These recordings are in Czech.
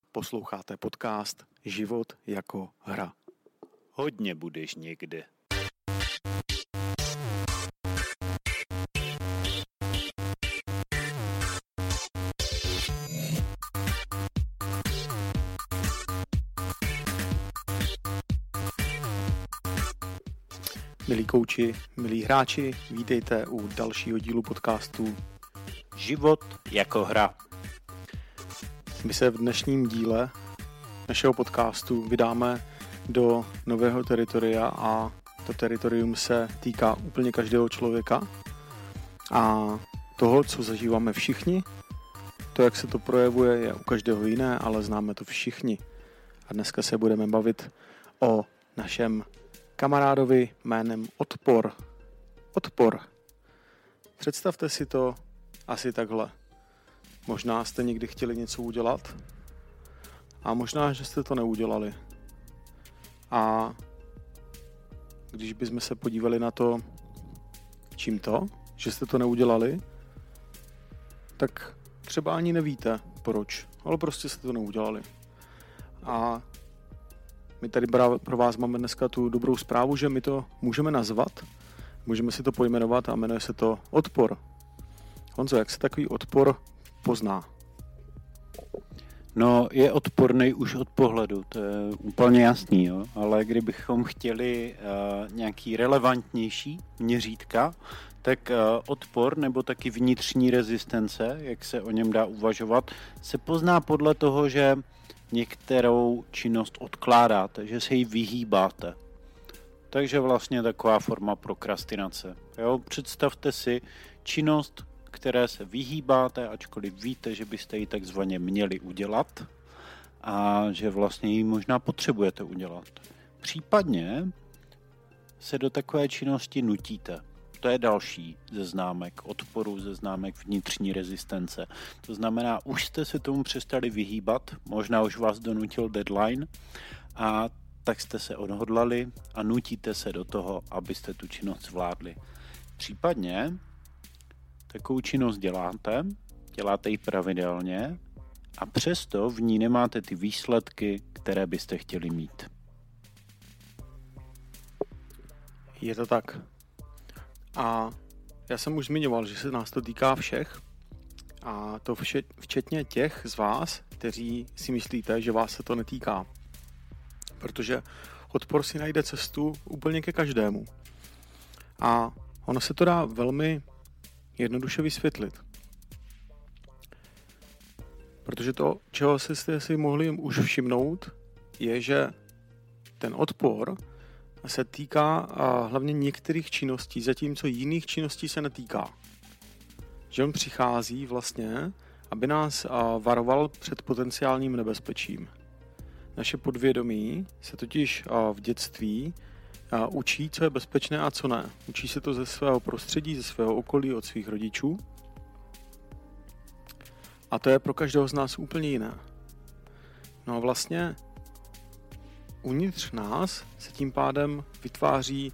Posloucháte podcast Život jako hra. Hodně budeš někde. Milí kouči, milí hráči, vítejte u dalšího dílu podcastu Život jako hra. My se v dnešním díle našeho podcastu vydáme do nového teritoria a to teritorium se týká úplně každého člověka a toho, co zažíváme všichni. To, jak se to projevuje, je u každého jiné, ale známe to všichni. A dneska se budeme bavit o našem kamarádovi jménem Odpor. Odpor. Představte si to asi takhle. Možná jste někdy chtěli něco udělat a možná, že jste to neudělali. A když bychom se podívali na to, čím to, že jste to neudělali, tak třeba ani nevíte proč, ale prostě jste to neudělali. A my tady pro vás máme dneska tu dobrou zprávu, že my to můžeme nazvat, můžeme si to pojmenovat a jmenuje se to odpor. Honzo, jak se takový odpor pozná? No, je odporný už od pohledu, to je úplně jasný, jo? Ale kdybychom chtěli nějaký relevantnější měřítka, tak odpor nebo taky vnitřní rezistence, jak se o něm dá uvažovat, se pozná podle toho, že některou činnost odkládáte, že se jí vyhýbáte. Takže vlastně taková forma prokrastinace. Jo? Představte si činnost, které se vyhýbáte, ačkoliv víte, že byste ji takzvaně měli udělat a že vlastně ji možná potřebujete udělat. Případně se do takové činnosti nutíte. To je další ze známek odporu, ze známek vnitřní rezistence. To znamená, už jste se tomu přestali vyhýbat, možná už vás donutil deadline a tak jste se odhodlali a nutíte se do toho, abyste tu činnost zvládli. Případně takovou činnost děláte ji pravidelně a přesto v ní nemáte ty výsledky, které byste chtěli mít. Je to tak. A já jsem už zmiňoval, že se nás to týká všech a to včetně těch z vás, kteří si myslíte, že vás se to netýká. Protože odpor si najde cestu úplně ke každému. A ono se to dá velmi jednoduše vysvětlit. Protože to, čeho jste si mohli už všimnout, je, že ten odpor se týká hlavně některých činností, zatímco jiných činností se netýká. Že on přichází vlastně, aby nás varoval před potenciálním nebezpečím. Naše podvědomí se totiž v dětství učí, co je bezpečné a co ne. Učí se to ze svého prostředí, ze svého okolí, od svých rodičů. A to je pro každého z nás úplně jiné. No a vlastně uvnitř nás se tím pádem vytváří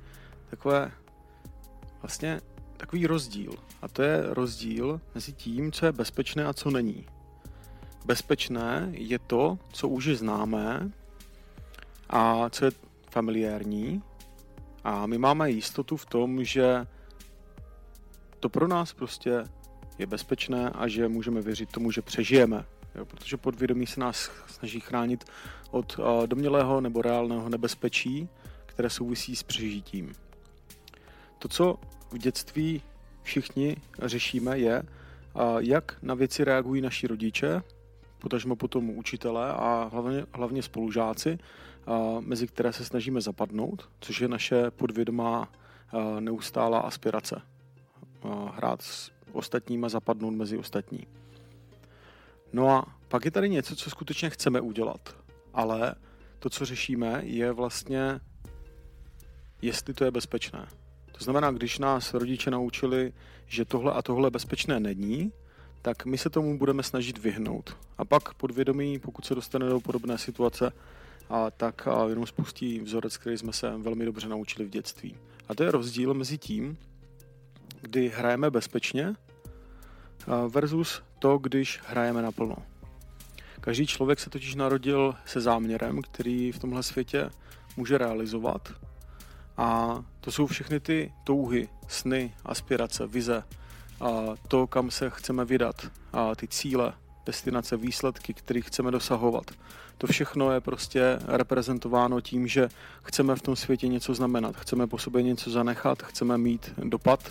takový rozdíl. A to je rozdíl mezi tím, co je bezpečné a co není. Bezpečné je to, co už je známé a co je familiární. A my máme jistotu v tom, že to pro nás prostě je bezpečné a že můžeme věřit tomu, že přežijeme. Jo, protože podvědomí se nás snaží chránit od domnělého nebo reálného nebezpečí, které souvisí s přežitím. To, co v dětství všichni řešíme, je, jak na věci reagují naši rodiče, potažmo potom učitelé a hlavně spolužáci, mezi které se snažíme zapadnout, což je naše podvědomá neustálá aspirace. Hrát s ostatníma, zapadnout mezi ostatní. No a pak je tady něco, co skutečně chceme udělat. Ale to, co řešíme, je vlastně, jestli to je bezpečné. To znamená, když nás rodiče naučili, že tohle a tohle bezpečné není, tak my se tomu budeme snažit vyhnout. A pak podvědomí, pokud se dostane do podobné situace, tak jenom spustí vzorec, který jsme se velmi dobře naučili v dětství. A to je rozdíl mezi tím, kdy hrajeme bezpečně versus to, když hrajeme naplno. Každý člověk se totiž narodil se záměrem, který v tomhle světě může realizovat. A to jsou všechny ty touhy, sny, aspirace, vize, a to, kam se chceme vydat, a ty cíle, destinace, výsledky, které chceme dosahovat. To všechno je prostě reprezentováno tím, že chceme v tom světě něco znamenat, chceme po sobě něco zanechat, chceme mít dopad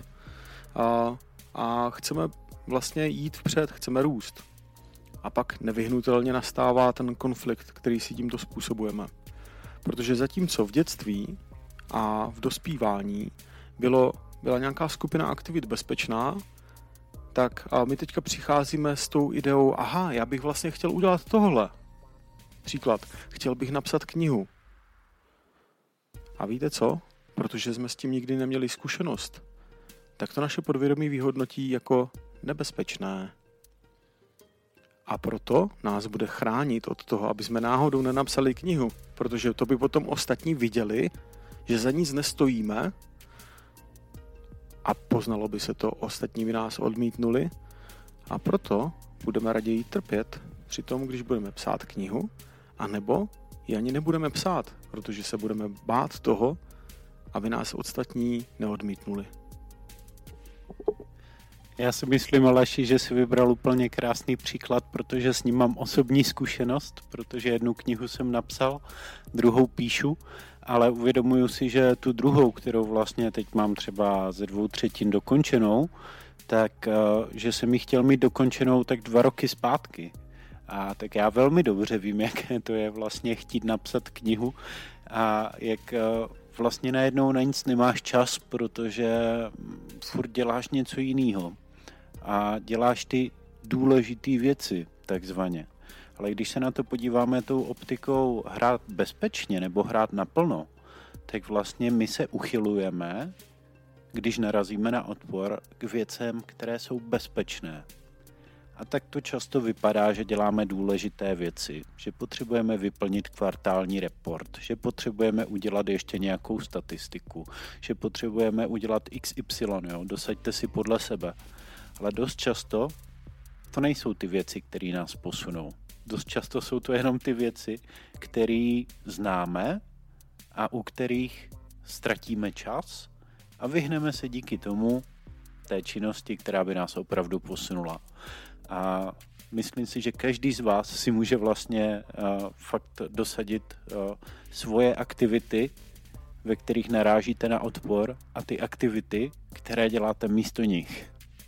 a chceme vlastně jít vpřed, chceme růst. A pak nevyhnutelně nastává ten konflikt, který si tímto způsobujeme. Protože zatímco v dětství a v dospívání byla nějaká skupina aktivit bezpečná, tak a my teďka přicházíme s tou ideou, aha, já bych vlastně chtěl udělat tohle. Příklad, chtěl bych napsat knihu. A víte co? Protože jsme s tím nikdy neměli zkušenost, tak to naše podvědomí vyhodnotí jako nebezpečné. A proto nás bude chránit od toho, aby jsme náhodou nenapsali knihu, protože to by potom ostatní viděli, že za nic nestojíme a poznalo by se to, ostatní by nás odmítnuli a proto budeme raději trpět při tom, když budeme psát knihu, anebo ji ani nebudeme psát, protože se budeme bát toho, aby nás ostatní neodmítnuli. Já si myslím, Aleši, že jsi vybral úplně krásný příklad, protože s ním mám osobní zkušenost, protože jednu knihu jsem napsal, druhou píšu, ale uvědomuju si, že tu druhou, kterou vlastně teď mám třeba ze 2/3 dokončenou, tak že jsem ji chtěl mít dokončenou tak 2 roky zpátky. A tak já velmi dobře vím, jaké to je vlastně chtít napsat knihu a jak vlastně najednou na nic nemáš čas, protože furt děláš něco jiného a děláš ty důležité věci, takzvaně. Ale když se na to podíváme tou optikou hrát bezpečně nebo hrát naplno, tak vlastně my se uchylujeme, když narazíme na odpor k věcem, které jsou bezpečné. A tak to často vypadá, že děláme důležité věci, že potřebujeme vyplnit kvartální report, že potřebujeme udělat ještě nějakou statistiku, že potřebujeme udělat XY, jo? Dosaďte si podle sebe. Ale dost často to nejsou ty věci, které nás posunou. Dost často jsou to jenom ty věci, které známe a u kterých ztratíme čas a vyhneme se díky tomu té činnosti, která by nás opravdu posunula. A myslím si, že každý z vás si může vlastně fakt dosadit svoje aktivity, ve kterých narážíte na odpor a ty aktivity, které děláte místo nich.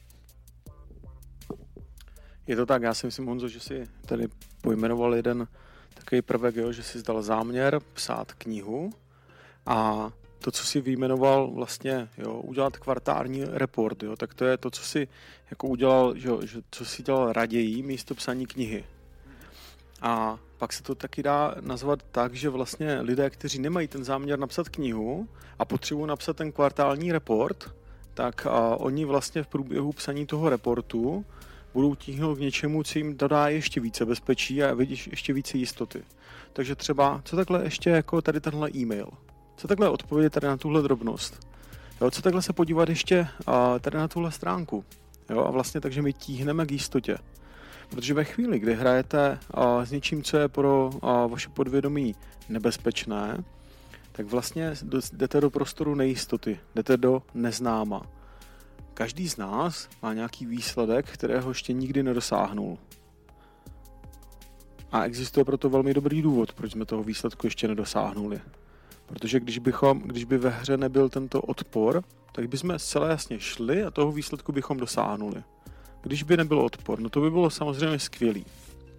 Je to tak, já si myslím, Honzo, že si tady pojmenoval jeden takový prvek, jo, že si dal záměr psát knihu a to, co si vyjmenoval vlastně, jo, udělat kvartální report, jo, tak to je to, co si jako udělal, že co si dělal raději místo psaní knihy. A pak se to taky dá nazvat tak, že vlastně lidé, kteří nemají ten záměr napsat knihu a potřebují napsat ten kvartální report, tak oni vlastně v průběhu psaní toho reportu budou tíhnout k něčemu, co jim dodá ještě více bezpečí a vidíš ještě více jistoty. Takže třeba, co takhle ještě jako tady tenhle e-mail? Co takhle odpovědět tady na tuhle drobnost? Jo, co takhle se podívat ještě tady na tuhle stránku? Jo, a vlastně takže my tíhneme k jistotě. Protože ve chvíli, kdy hrajete s něčím, co je pro vaše podvědomí nebezpečné, tak vlastně jdete do prostoru nejistoty, jdete do neznáma. Každý z nás má nějaký výsledek, kterého ještě nikdy nedosáhnul. A existuje proto velmi dobrý důvod, proč jsme toho výsledku ještě nedosáhnuli. Protože když by ve hře nebyl tento odpor, tak bychom zcela jasně šli a toho výsledku bychom dosáhnuli. Když by nebyl odpor, no to by bylo samozřejmě skvělý.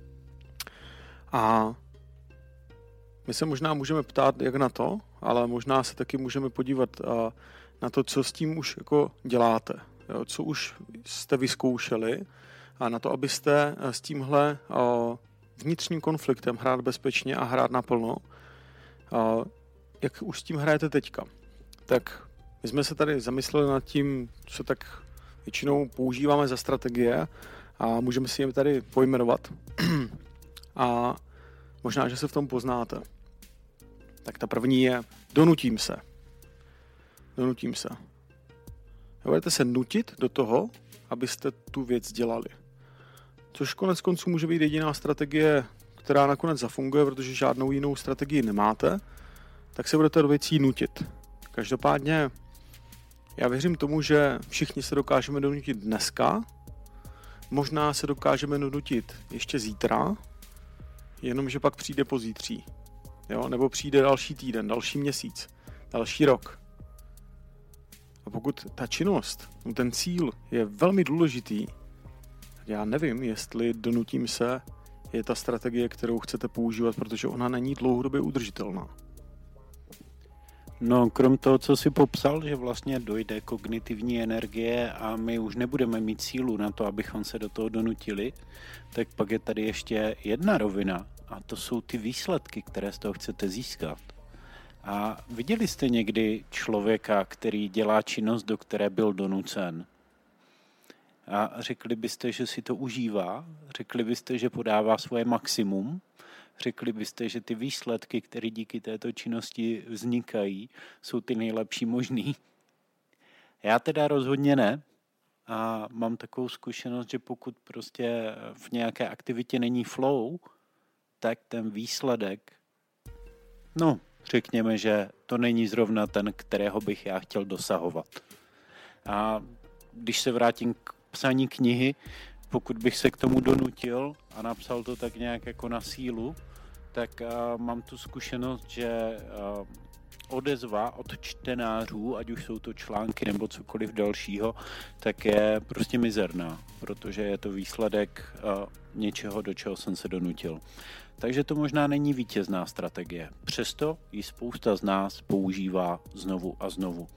A my se možná můžeme ptát, jak na to, ale možná se taky můžeme podívat na to, co s tím už jako děláte. Jo, co už jste vyzkoušeli a na to, abyste s tímhle vnitřním konfliktem hrát bezpečně a hrát naplno, jak už s tím hrajete teďka. Tak my jsme se tady zamysleli nad tím, co tak většinou používáme za strategie a můžeme si je tady pojmenovat. A možná, že se v tom poznáte. Tak ta první je donutím se. Donutím se. Budete se nutit do toho, abyste tu věc dělali. Což konec konců může být jediná strategie která nakonec zafunguje, protože žádnou jinou strategii nemáte, tak se budete do věcí nutit. Každopádně já věřím tomu, že všichni se dokážeme donutit dneska, možná se dokážeme donutit ještě zítra, jenomže pak přijde pozítří. Jo? Nebo přijde další týden, další měsíc, další rok. A pokud ta činnost, ten cíl je velmi důležitý, tak já nevím, jestli donutím se je ta strategie, kterou chcete používat, protože ona není dlouhodobě udržitelná. No, krom toho, co jsi popsal, že vlastně dojde kognitivní energie a my už nebudeme mít sílu na to, abychom se do toho donutili, tak pak je tady ještě jedna rovina a to jsou ty výsledky, které z toho chcete získat. A viděli jste někdy člověka, který dělá činnost, do které byl donucen? A řekli byste, že si to užívá? Řekli byste, že podává svoje maximum? Řekli byste, že ty výsledky, které díky této činnosti vznikají, jsou ty nejlepší možný? Já teda rozhodně ne. A mám takovou zkušenost, že pokud prostě v nějaké aktivitě není flow, tak ten výsledek, no, řekněme, že to není zrovna ten, kterého bych já chtěl dosahovat. A když se vrátím k psaní knihy, pokud bych se k tomu donutil a napsal to tak nějak jako na sílu, tak mám tu zkušenost, že odezva od čtenářů, ať už jsou to články nebo cokoliv dalšího, tak je prostě mizerná, protože je to výsledek něčeho, do čeho jsem se donutil. Takže to možná není vítězná strategie. Přesto ji spousta z nás používá znovu a znovu.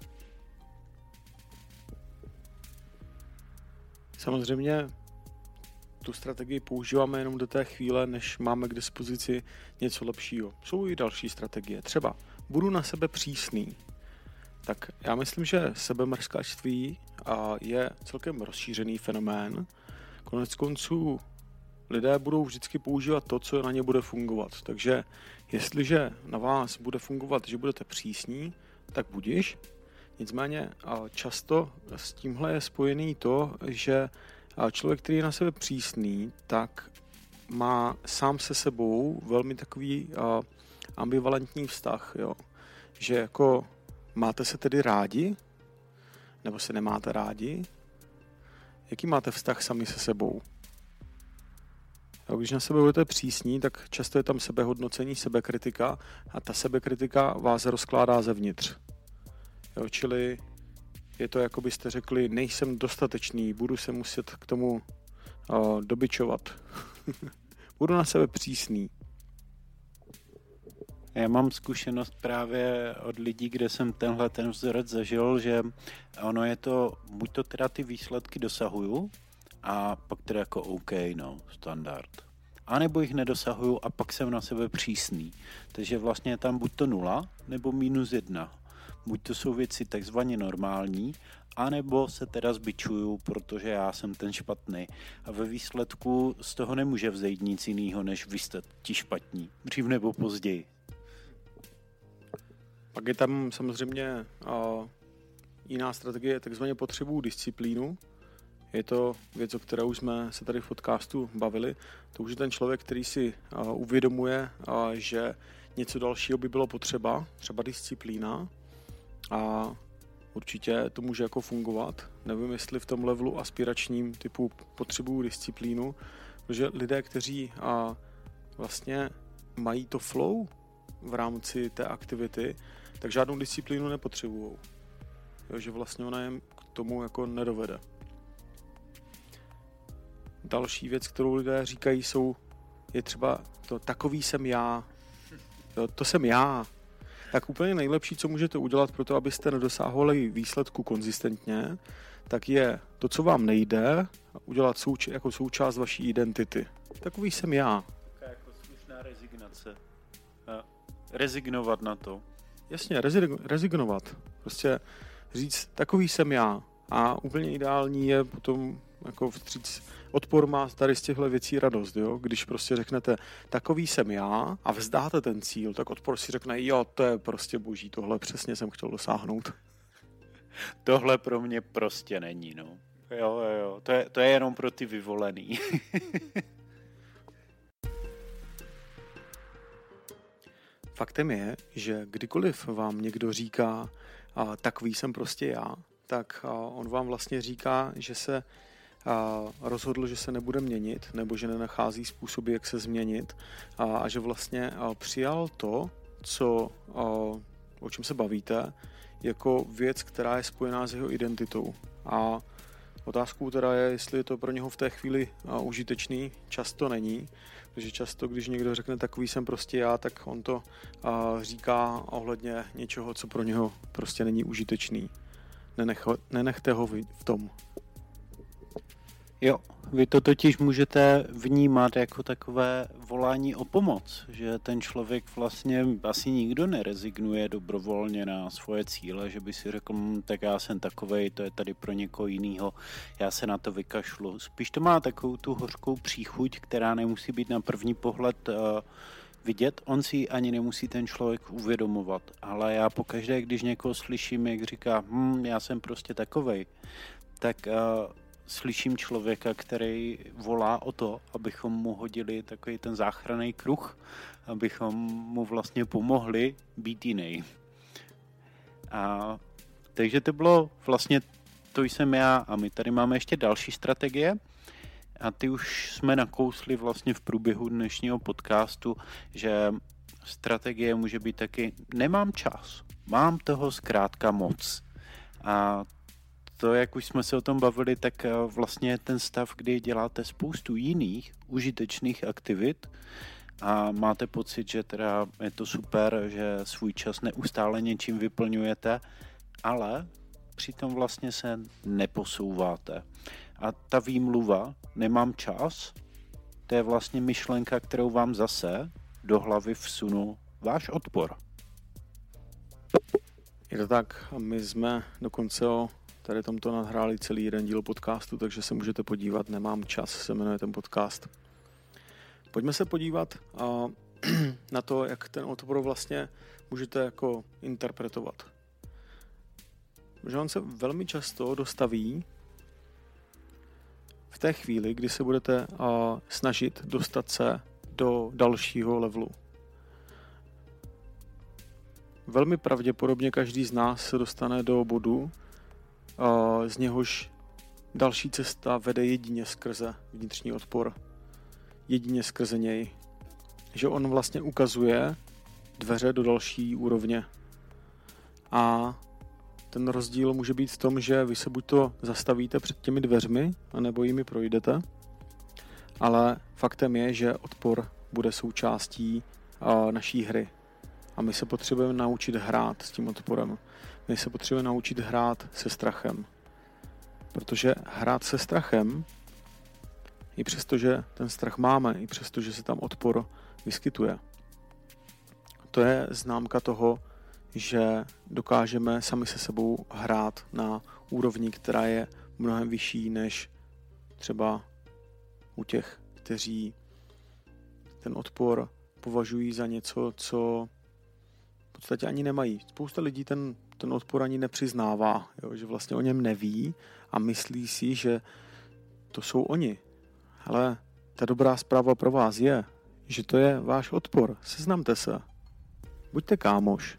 Samozřejmě tu strategii používáme jenom do té chvíle, než máme k dispozici něco lepšího. Jsou i další strategie. Třeba budu na sebe přísný. Tak já myslím, že sebemrskačství je celkem rozšířený fenomén. Konec konců lidé budou vždycky používat to, co na ně bude fungovat. Takže jestliže na vás bude fungovat, že budete přísní, tak budiš. Nicméně často s tímhle je spojený to, že člověk, který je na sebe přísný, tak má sám se sebou velmi takový ambivalentní vztah, jo. Že jako máte se tedy rádi, nebo se nemáte rádi, jaký máte vztah sami se sebou. Jo, když na sebe budete přísní, tak často je tam sebehodnocení, sebekritika a ta sebekritika vás rozkládá zevnitř. Jo, čili je to, jako byste řekli, nejsem dostatečný, budu se muset k tomu dobičovat. Budu na sebe přísný. Já mám zkušenost právě od lidí, kde jsem ten vzorec zažil, že ono je to, buď to teda ty výsledky dosahuju a pak teda jako OK, no, standard. A nebo jich nedosahuju a pak jsem na sebe přísný. Takže vlastně je tam buď to 0 nebo -1. Buď to jsou věci takzvaně normální, anebo se teda zbičuju, protože já jsem ten špatný. A ve výsledku z toho nemůže vzejít nic jiného, než vy jste ti špatní. Dřív nebo později. Pak je tam samozřejmě jiná strategie, takzvaně potřebuju disciplínu. Je to věc, o které už jsme se tady v podcastu bavili. To už je ten člověk, který si uvědomuje, že něco dalšího by bylo potřeba, třeba disciplína. A určitě to může jako fungovat. Nevím, jestli v tom levelu aspiračním typu potřebuju disciplínu, protože lidé, kteří vlastně mají to flow v rámci té aktivity, tak žádnou disciplínu nepotřebují. Že vlastně ona je k tomu jako nedovede. Další věc, kterou lidé říkají, je třeba to takový jsem já. Jo, to jsem já. Tak úplně nejlepší, co můžete udělat pro to, abyste nedosáhli výsledku konzistentně, tak je to, co vám nejde, udělat jako součást vaší identity. Takový jsem já. Taková jako slušná rezignace. Rezignovat na to. Jasně, rezignovat. Prostě říct, takový jsem já. A úplně ideální je potom jako vstříc. Odpor má tady z těchto věcí radost, jo? Když prostě řeknete, takový jsem já a vzdáte ten cíl, tak odpor si řekne, jo, to je prostě boží, tohle přesně jsem chtěl dosáhnout. Tohle pro mě prostě není, no. Jo, to je jenom pro ty vyvolený. Faktem je, že kdykoliv vám někdo říká, takový jsem prostě já, tak on vám vlastně říká, že se rozhodl, že se nebude měnit, nebo že nenachází způsoby, jak se změnit a že vlastně přijal to, o čem se bavíte, jako věc, která je spojená s jeho identitou. A otázkou teda je, jestli je to pro něho v té chvíli užitečný. Často není, protože často, když někdo řekne takový jsem prostě já, tak on to říká ohledně něčeho, co pro něho prostě není užitečný. Nenechte ho v tom. Jo, vy to totiž můžete vnímat jako takové volání o pomoc, že ten člověk vlastně asi nikdo nerezignuje dobrovolně na svoje cíle, že by si řekl, tak já jsem takovej, to je tady pro někoho jinýho, já se na to vykašlu. Spíš to má takovou tu hořkou příchuť, která nemusí být na první pohled vidět, on si ani nemusí ten člověk uvědomovat, ale já pokaždé, když někoho slyším, jak říká, já jsem prostě takovej, tak slyším člověka, který volá o to, abychom mu hodili takový ten záchranný kruh, abychom mu vlastně pomohli být jiný. Takže to bylo vlastně, to jsem já a my tady máme ještě další strategie a ty už jsme nakousli vlastně v průběhu dnešního podcastu, že strategie může být taky nemám čas, mám toho zkrátka moc. A to, jak už jsme se o tom bavili, tak vlastně ten stav, kdy děláte spoustu jiných užitečných aktivit a máte pocit, že teda je to super, že svůj čas neustále něčím vyplňujete, ale přitom vlastně se neposouváte. A ta výmluva, nemám čas, to je vlastně myšlenka, kterou vám zase do hlavy vsunu váš odpor. Je to tak, a my jsme dokonce o tady tomto nahráli celý jeden díl podcastu, takže se můžete podívat, nemám čas, se jmenuje ten podcast. Pojďme se podívat na to, jak ten odpor vlastně můžete jako interpretovat. Že on se velmi často dostaví v té chvíli, kdy se budete snažit dostat se do dalšího levelu. Velmi pravděpodobně každý z nás se dostane do bodu, z něhož další cesta vede jedině skrze vnitřní odpor. Jedině skrze něj. Že on vlastně ukazuje dveře do další úrovně. A ten rozdíl může být v tom, že vy se buď to zastavíte před těmi dveřmi, anebo jimi projdete, ale faktem je, že odpor bude součástí naší hry. A my se potřebujeme naučit hrát s tím odporem. My se potřebujeme naučit hrát se strachem. Protože hrát se strachem, i přesto, že ten strach máme, i přesto, že se tam odpor vyskytuje, to je známka toho, že dokážeme sami se sebou hrát na úrovni, která je mnohem vyšší než třeba u těch, kteří ten odpor považují za něco, co v podstatě ani nemají. Spousta lidí ten odpor ani nepřiznává, jo, že vlastně o něm neví a myslí si, že to jsou oni. Ale ta dobrá zpráva pro vás je, že to je váš odpor. Seznamte se. Buďte kámoš.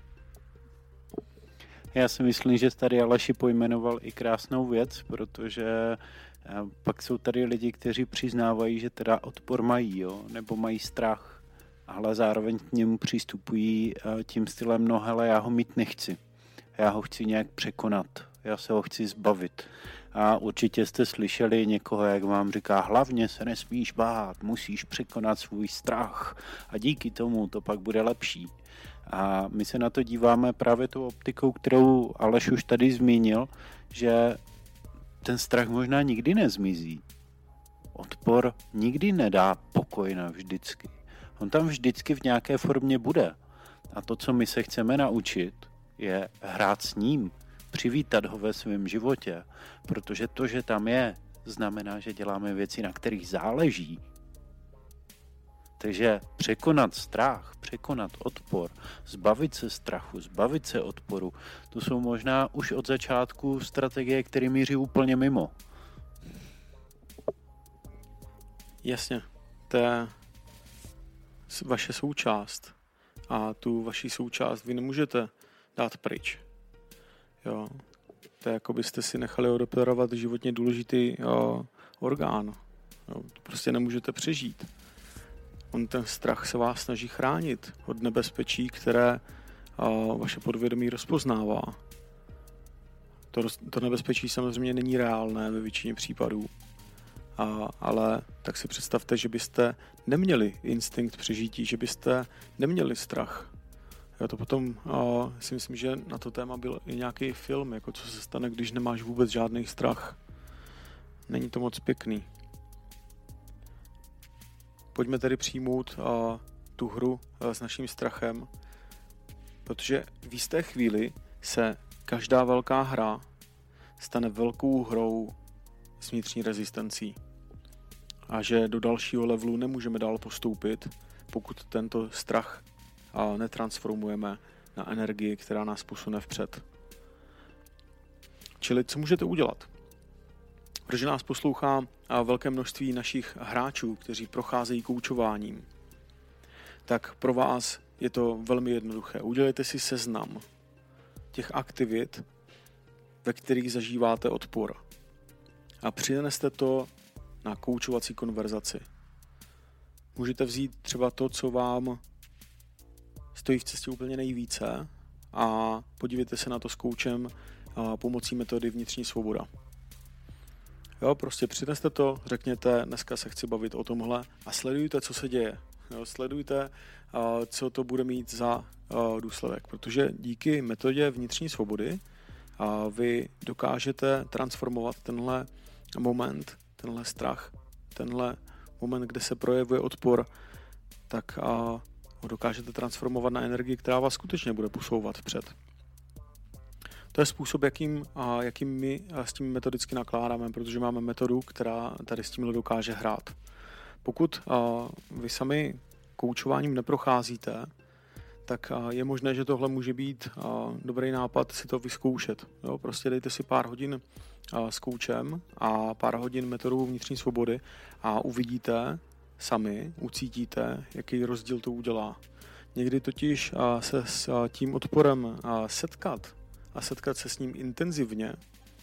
Já si myslím, že tady Aleši pojmenoval i krásnou věc, protože pak jsou tady lidi, kteří přiznávají, že teda odpor mají, jo, nebo mají strach, ale zároveň k němu přistupují tím stylem, no hele, já ho mít nechci. Já ho chci nějak překonat, já se ho chci zbavit. A určitě jste slyšeli někoho, jak vám říká, hlavně se nesmíš bát, musíš překonat svůj strach a díky tomu to pak bude lepší. A my se na to díváme právě tou optikou, kterou Aleš už tady zmínil, že ten strach možná nikdy nezmizí. Odpor nikdy nedá pokoj navždycky. On tam vždycky v nějaké formě bude. A to, co my se chceme naučit, je hrát s ním, přivítat ho ve svém životě, protože to, že tam je, znamená, že děláme věci, na kterých záleží. Takže překonat strach, překonat odpor, zbavit se strachu, zbavit se odporu, to jsou možná už od začátku strategie, které míří úplně mimo. Jasně, to je vaše součást. a tu vaši součást vy nemůžete dát pryč. Jo. To je jako byste si nechali odoperovat životně důležitý orgán. Jo. To prostě nemůžete přežít. Ten strach se vás snaží chránit od nebezpečí, které vaše podvědomí rozpoznává. To nebezpečí samozřejmě není reálné ve většině případů. Ale tak si představte, že byste neměli instinkt přežití, že byste neměli strach. Já to potom si myslím, že na to téma byl i nějaký film, jako co se stane, když nemáš vůbec žádný strach. Není to moc pěkný. Pojďme tedy přijmout tu hru s naším strachem, protože v jisté chvíli se každá velká hra stane velkou hrou s vnitřní rezistencí. A že do dalšího levelu nemůžeme dál postoupit, pokud tento strach netransformujeme na energii, která nás posune vpřed. Čili co můžete udělat? Protože nás poslouchá velké množství našich hráčů, kteří procházejí koučováním, tak pro vás je to velmi jednoduché. Udělejte si seznam těch aktivit, ve kterých zažíváte odpor. A přineste to na koučovací konverzaci. Můžete vzít třeba to, co vám stojí v cestě úplně nejvíce a podívejte se na to s koučem pomocí metody vnitřní svoboda. Jo, prostě přineste to, řekněte, dneska se chci bavit o tomhle a sledujte, co se děje. Jo, sledujte, co to bude mít za důsledek, protože díky metodě vnitřní svobody vy dokážete transformovat tenhle moment, tenhle strach, tenhle moment, kde se projevuje odpor, tak ho dokážete transformovat na energii, která vás skutečně bude posouvat vpřed. To je způsob, jakým my s tím metodicky nakládáme, protože máme metodu, která tady s tímhle dokáže hrát. Pokud vy sami koučováním neprocházíte, tak je možné, že tohle může být dobrý nápad si to vyzkoušet. Jo? Prostě dejte si pár hodin s koučem a pár hodin metodou vnitřní svobody a uvidíte sami, ucítíte, jaký rozdíl to udělá. Někdy totiž se s tím odporem setkat se s ním intenzivně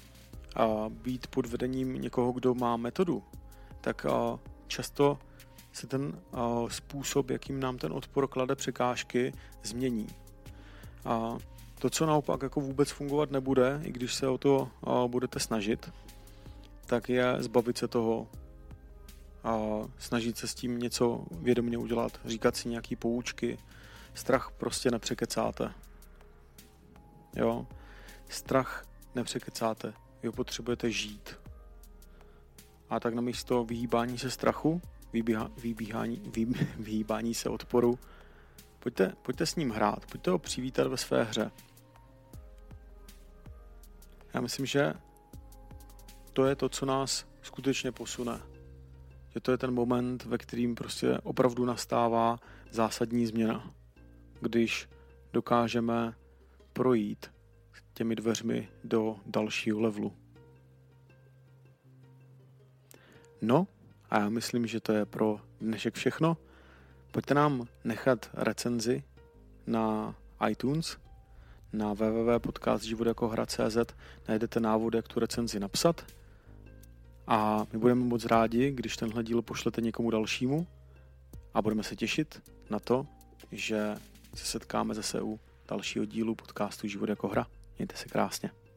a být pod vedením někoho, kdo má metodu, tak často se ten způsob, jakým nám ten odpor klade překážky, změní. A to, co naopak jako vůbec fungovat nebude, i když se o to budete snažit, tak je zbavit se toho a snažit se s tím něco vědomě udělat, říkat si nějaký poučky. Strach prostě nepřekecáte. Jo? Strach nepřekecáte. Vy ho potřebujete žít. A tak namísto vyhýbání se strachu, vyhýbání se odporu, pojďte s ním hrát, pojďte ho přivítat ve své hře. Já myslím, že to je to, co nás skutečně posune. Že to je ten moment, ve kterým prostě opravdu nastává zásadní změna. Když dokážeme projít těmi dveřmi do dalšího levelu. No, a já myslím, že to je pro dnešek všechno. Pojďte nám nechat recenzi na iTunes, na www.podcastživotajakohra.cz najdete návod, jak tu recenzi napsat. A my budeme moc rádi, když tenhle díl pošlete někomu dalšímu a budeme se těšit na to, že se setkáme zase u dalšího dílu podcastu Život jako hra. Mějte se krásně.